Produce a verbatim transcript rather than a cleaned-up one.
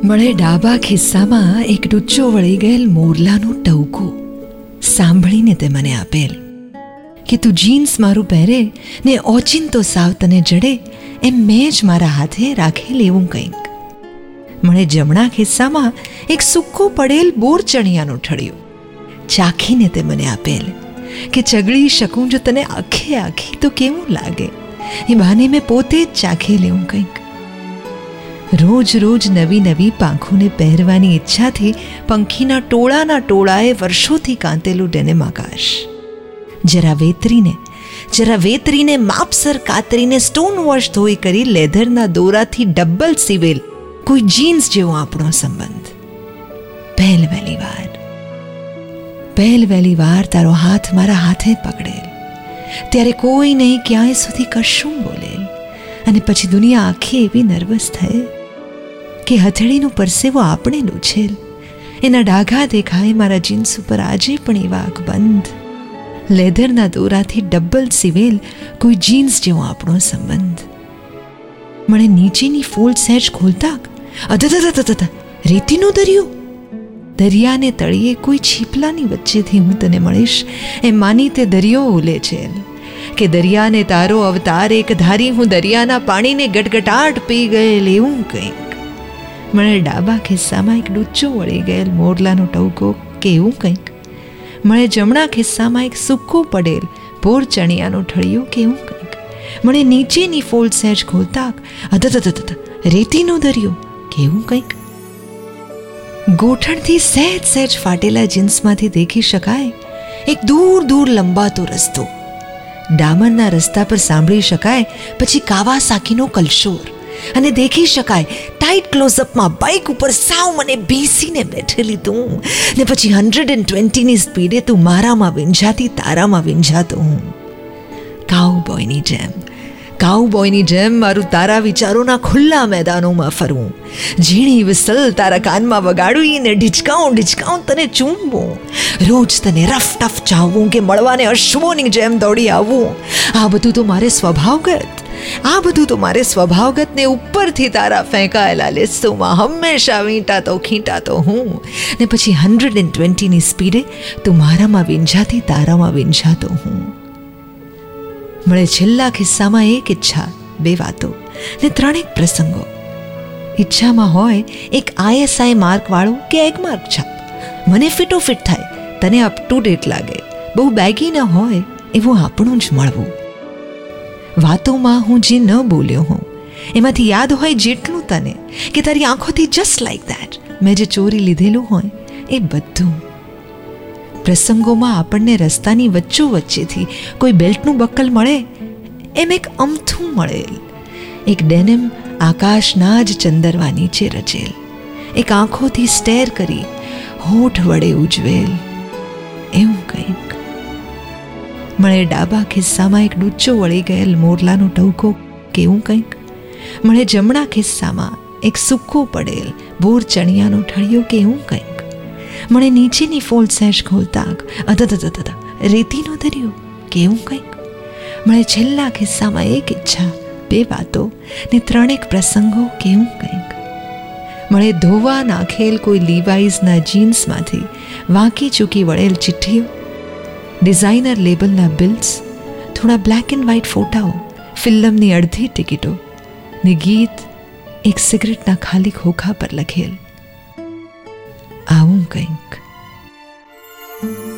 મળે ડાબા ખિસ્સામાં એક ડૂચો વળી ગયેલ મોરલાનું ટવકું. સાંભળીને તે મને આપેલ કે તું જીન્સ મારું પહેરે ને ઓચિંતો સાવ તને જડે એમ મેં જ મારા હાથે રાખેલ એવું કંઈક. મળે જમણા ખિસ્સામાં એક સૂકો પડેલ બોર ચણિયાનું ઠળિયું. ચાખીને તે મને આપેલ કે ચગડી શકું જો તને આખે આખી તો કેવું લાગે. એ બહાને મેં પોતે જ ચાખેલ એવું કંઈક. રોજ રોજ નવી નવી પાંખોને પહેરવાની ઈચ્છાથી પંખીના ટોળાના ટોળાએ વર્ષોથી કાંતેલું ડેનિમ આકાશ. જરા વેતરીને જરા વેતરીને માપસર કાતરીને સ્ટોન વોશ ધોઈ કરી લેધરના દોરાથી ડબલ સીવેલ કોઈ જીન્સ જેવો આપણો સંબંધ. પહેલ વહેલી વાર પહેલ વહેલી વાર તારો હાથ મારા હાથે પકડેલ ત્યારે કોઈ નહીં ક્યાંય સુધી કશું બોલેલ. અને પછી દુનિયા આખી એવી નર્વસ થઈ કે હથેળીનું પરસેવો આપણે લૂછેલ. એના ડાઘા દેખાય મારા જીન્સ ઉપર આજે પણ એવા અકબંધ. લેધરના દોરાથી ડબલ સિવેલ કોઈ જીન્સ જેવો આપણો સંબંધ. મને નીચેની ફોલ્ડ સહેજ ખોલતા અધધધધધ રેતીનો દરિયો. દરિયાને તળિયે કોઈ છીપલાની વચ્ચેથી હું તને મળીશ એમ માની તે દરિયો ઉલે છે કે દરિયાને તારો અવતાર એક ધારી હું દરિયાના પાણીને ગટગટાટ પી ગયેલ એવું કંઈક. મને ડાબા ખિસ્સામાં એક ડૂચો વળી ગયેલ મોરલાનો ટવકો કે એવું કંઈક. મને જમણા ખિસ્સામાં એક સૂકો પડેલ બોર ચણિયાનો ઠળિયો કે એવું કંઈક. મને નીચેની ફોલ્ડ સહેજ ખોલતા અધધધધ રેતીનો દરિયો કે એવું કંઈક. ગોઠણથી સહેજ સહેજ ફાટેલા જીન્સમાંથી દેખી શકાય એક દૂર દૂર લંબાતો રસ્તો. ડામરના રસ્તા પર સાંભળી શકાય પછી કાવાસાકીનો કલશોર. અને દેખી શકાય ટાઈટ ક્લોઝઅપમાં બાઇક ઉપર સાવ મને ભીસીને બેઠેલી તું ને પછી હંડ્રેડ એન્ડ ટ્વેન્ટીની સ્પીડે તું મારામાં વિંઝાતી તારામાં વિંઝાતો હું. કાઉબોયની જેમ કાઉબોયની જેમ મારું તારા વિચારોના ખુલ્લા મેદાનોમાં ફરવું. ઝીણી વિસલ તારા કાનમાં વગાડવીને ઢીચકાઉં ઢીચકાઉં તને ચૂમવું. રોજ તને રફ ટફ ચાવવું કે મળવાને અશ્વોની જેમ દોડી આવવું. આ બધું તો મારે સ્વભાવગત આ બધું તો મારે સ્વભાવગત ને ઉપરથી તારા ફેંકાયેલા લેસોમાં હંમેશા વીંટાતો ખીંટાતો હું. ને પછી હંડ્રેડ એન્ડ ટ્વેન્ટીની સ્પીડે તું મારામાં વિંઝાતી તારામાં વિંઝાતો હું. મળે છેલ્લા ખિસ્સામાં એક ઈચ્છા, બે વાતો ને ત્રણેક પ્રસંગો. ઈચ્છામાં હોય એક આઈએસઆઈ માર્ક વાળું કે એક માર્ક છાપ. મને ફિટો ફિટ થાય, તને અપ ટુ ડેટ લાગે. બહુ બેગી ન હોય એવું આપણું જ મળવું. વાતોમાં હું જે ન બોલ્યો હોઉં એમાંથી યાદ હોય જેટલું તને કે તારી આંખોથી જસ્ટ લાઈક દેટ મેં જે ચોરી લીધેલું હોય એ બધું. પ્રસંગોમાં આપણને રસ્તાની વચ્ચો વચ્ચેથી કોઈ બેલ્ટનું બક્કલ મળે એમ એક અમથું મળેલ. એક ડેનિમ આકાશના જ ચંદરવા નીચે રચેલ. એક આંખોથી સ્ટેર કરી હોઠ વડે ઉજવેલ એવું કંઈક. મળે ડાબા ખિસ્સામાં એક ડૂચો વળી ગયેલ મોરલાનો ટવકો કે એવું કંઈક. મળે જમણા ખિસ્સામાં એક સૂકો પડેલ બોર ચણિયાનો ઠળિયો કે એવું કંઈક. મને નીચેની ફોલ્ડ સહેજ ખોલતા અધધધધ રેતીનો દરિયો કે એવું કંઈક. મળે છેલ્લા ખિસ્સામાં એક ઈચ્છા, બે વાતો ને ત્રણેક પ્રસંગો કે એવું કંઈક. મળે ધોવા નાખેલ કોઈ લીવાઇઝના જીન્સમાંથી વાંકી ચૂકી વળેલ ચિઠ્ઠીઓ, ડિઝાઇનર લેબલના બિલ્સ, થોડા બ્લેક એન્ડ વ્હાઇટ ફોટાઓ, ફિલ્મની અડધી ટિકિટો ને ગીત એક સિગરેટના ખાલી ખોખા પર લખેલ આવું કંઈક.